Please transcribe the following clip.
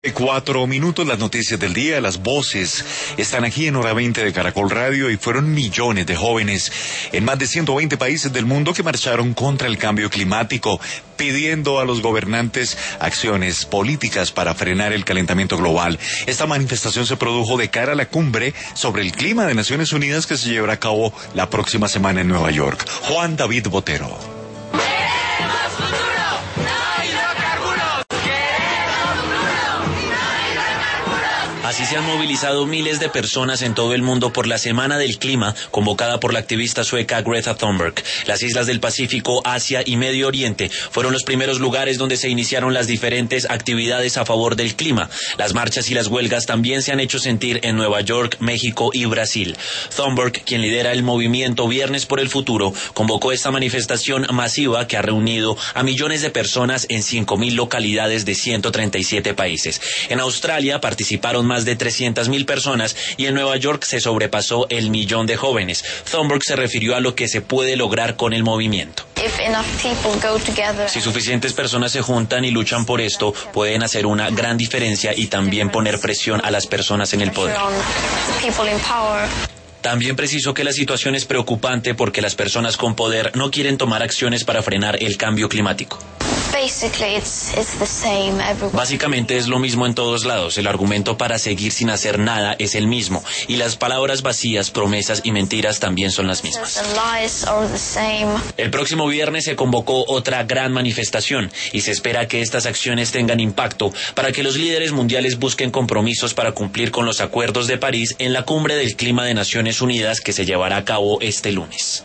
4 minutos, las noticias del día, las voces están aquí en Hora 20 de Caracol Radio y fueron millones de jóvenes en más de 120 países del mundo que marcharon contra el cambio climático, pidiendo a los gobernantes acciones políticas para frenar el calentamiento global. Esta manifestación se produjo de cara a la cumbre sobre el clima de Naciones Unidas que se llevará a cabo la próxima semana en Nueva York. Juan David Botero. Así se han movilizado miles de personas en todo el mundo por la Semana del Clima, convocada por la activista sueca Greta Thunberg. Las islas del Pacífico, Asia y Medio Oriente fueron los primeros lugares donde se iniciaron las diferentes actividades a favor del clima. Las marchas y las huelgas también se han hecho sentir en Nueva York, México y Brasil. Thunberg, quien lidera el movimiento Viernes por el Futuro, convocó esta manifestación masiva que ha reunido a millones de personas en 5.000 localidades de 137 países. En Australia participaron más de 300.000 personas y en Nueva York se sobrepasó el 1.000.000 de jóvenes. Thunberg se refirió a lo que se puede lograr con el movimiento. Si suficientes personas se juntan y luchan por esto, pueden hacer una gran diferencia y también poner presión a las personas en el poder. También precisó que la situación es preocupante porque las personas con poder no quieren tomar acciones para frenar el cambio climático. Básicamente es lo mismo en todos lados. El argumento para seguir sin hacer nada es el mismo. Y las palabras vacías, promesas y mentiras también son las mismas. El próximo viernes se convocó otra gran manifestación y se espera que estas acciones tengan impacto para que los líderes mundiales busquen compromisos para cumplir con los acuerdos de París en la Cumbre del Clima de Naciones Unidas que se llevará a cabo este lunes.